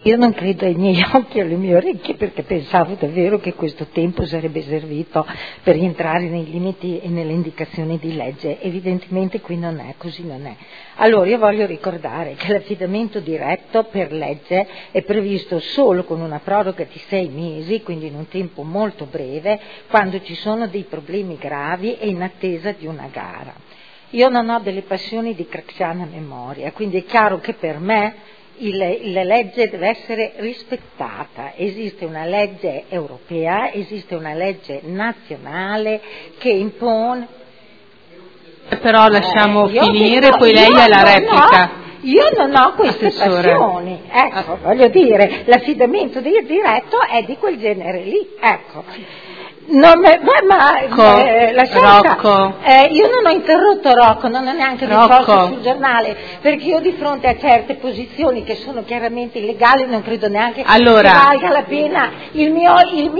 Io non credo ai miei occhi e alle mie orecchie, perché pensavo davvero che questo tempo sarebbe servito per rientrare nei limiti e nelle indicazioni di legge. Evidentemente qui non è, così non è. Allora io voglio ricordare che l'affidamento diretto per legge è previsto solo con una proroga di 6 mesi, quindi in un tempo molto breve, quando ci sono dei problemi gravi e in attesa di una gara. Io non ho delle passioni di cracchiana memoria, quindi è chiaro che per me la legge deve essere rispettata. Esiste una legge europea, esiste una legge nazionale che impone. Però lasciamo finire, poi lei ha la replica. Io non ho queste passioni, ecco, voglio dire, l'affidamento diretto è di quel genere lì, ecco. Rocco. Io non ho interrotto Rocco, non ho neanche risposto sul giornale, perché io di fronte a certe posizioni che sono chiaramente illegali non credo neanche che valga la pena il mio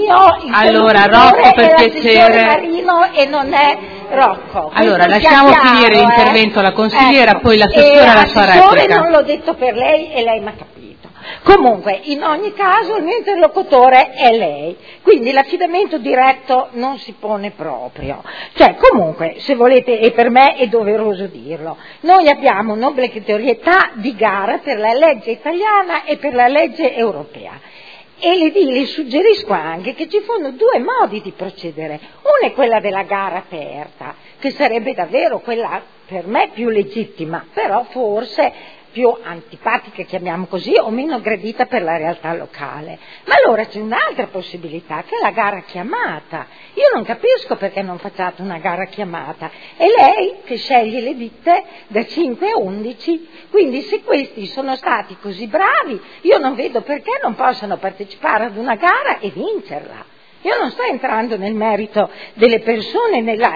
Rocco, per piacere, Marino, e non è Rocco. Allora lasciamo finire l'intervento alla consigliera, poi l'assessore ha la sua replica. Non l'ho detto per lei e lei mi ha capito. Comunque, in ogni caso il mio interlocutore è lei, quindi l'affidamento diretto non si pone proprio. Cioè, comunque, se volete, e per me è doveroso dirlo, noi abbiamo un'obbligatorietà di gara per la legge italiana e per la legge europea. E le suggerisco anche che ci sono due modi di procedere. Una è quella della gara aperta, che sarebbe davvero quella per me più legittima, però forse più antipatica, chiamiamo così, o meno gradita per la realtà locale. Ma allora c'è un'altra possibilità, che è la gara chiamata. Io non capisco perché non facciate una gara chiamata. È lei che sceglie le ditte da 5 a 11, quindi se questi sono stati così bravi, io non vedo perché non possano partecipare ad una gara e vincerla. Io non sto entrando nel merito delle persone,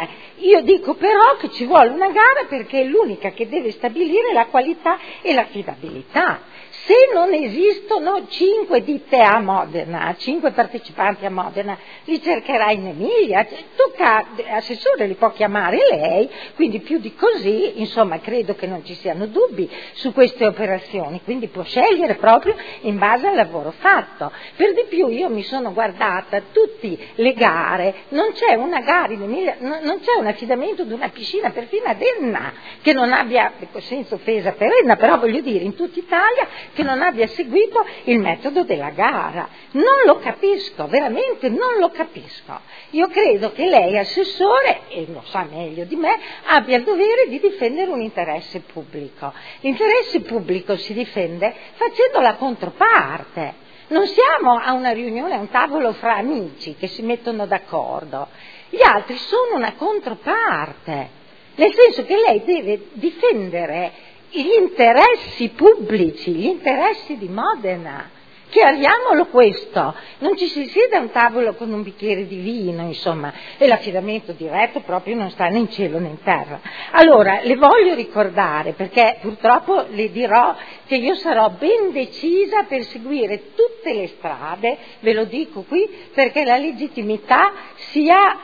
io dico però che ci vuole una gara perché è l'unica che deve stabilire la qualità e l'affidabilità. Se non esistono 5 ditte a Modena, 5 partecipanti a Modena, li cercherà in Emilia, tocca, assessore li può chiamare lei, quindi più di così, insomma, credo che non ci siano dubbi su queste operazioni, quindi può scegliere proprio in base al lavoro fatto. Per di più io mi sono guardata tutte le gare, non c'è una gara in Emilia, non c'è un affidamento di una piscina perfino ad Enna che non abbia, senza offesa per Enna, però voglio dire in tutta Italia, che non abbia seguito il metodo della gara. Non lo capisco, veramente non lo capisco. Io credo che lei, assessore, e lo sa meglio di me, abbia il dovere di difendere un interesse pubblico. L'interesse pubblico si difende facendo la controparte. Non siamo a una riunione, a un tavolo fra amici che si mettono d'accordo. Gli altri sono una controparte, nel senso che lei deve difendere gli interessi pubblici, gli interessi di Modena. Chiariamolo questo, non ci si siede a un tavolo con un bicchiere di vino, insomma, e l'affidamento diretto proprio non sta né in cielo né in terra. Allora, le voglio ricordare, perché purtroppo le dirò che io sarò ben decisa per seguire tutte le strade, ve lo dico qui, perché la legittimità sia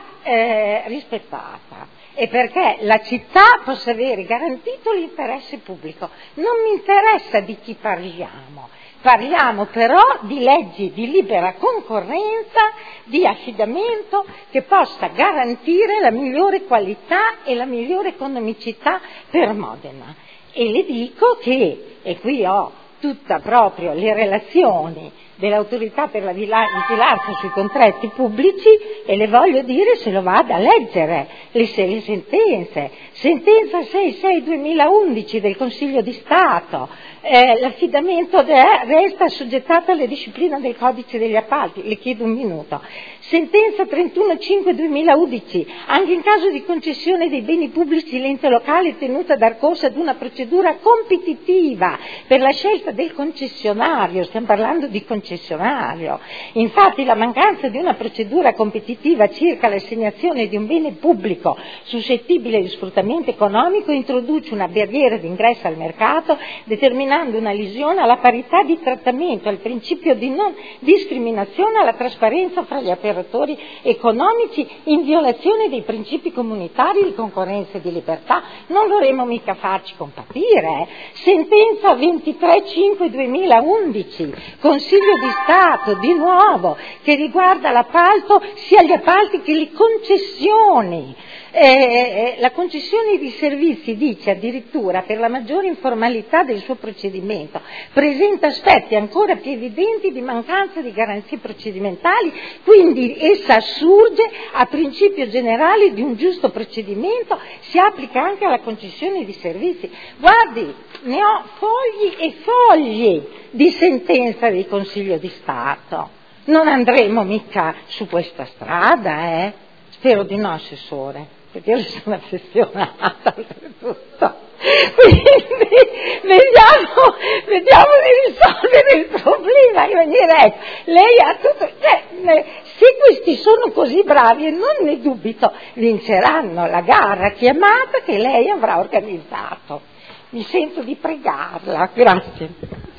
rispettata. E perché la città possa avere garantito l'interesse pubblico. Non mi interessa di chi parliamo però di leggi di libera concorrenza, di affidamento che possa garantire la migliore qualità e la migliore economicità per Modena. E le dico che, e qui ho tutta proprio le relazioni dell'autorità per la vigilanza sui contratti pubblici, e le voglio dire, se lo vada a leggere le sentenze. Sentenza 66/2011 del Consiglio di Stato, l'affidamento resta assoggettato alla disciplina del Codice degli Appalti, le chiedo un minuto. Sentenza 31/5/2011, anche in caso di concessione dei beni pubblici l'ente locale è tenuto a dar corso ad una procedura competitiva per la scelta del concessionario, stiamo parlando di concessione concessionario. Infatti la mancanza di una procedura competitiva circa l'assegnazione di un bene pubblico suscettibile di sfruttamento economico introduce una barriera d'ingresso al mercato, determinando una lesione alla parità di trattamento, al principio di non discriminazione, alla trasparenza fra gli operatori economici, in violazione dei principi comunitari di concorrenza e di libertà. Non vorremmo mica farci compatire. Sentenza 23/5/2011, Consiglio di Stato, di nuovo, che riguarda l'appalto, sia gli appalti che le concessioni. La concessione di servizi dice addirittura, per la maggiore informalità del suo procedimento, presenta aspetti ancora più evidenti di mancanza di garanzie procedimentali, quindi essa assurge a principio generale di un giusto procedimento, si applica anche alla concessione di servizi. Guardi, ne ho fogli e fogli di sentenza del Consiglio di Stato. Non andremo mica su questa strada, Spero di no, Assessore, perché io sono affezionata oltretutto. Quindi vediamo di risolvere il problema. Lei ha tutto, se questi sono così bravi, e non ne dubito, vinceranno la gara chiamata che lei avrà organizzato. Mi sento di pregarla. Grazie.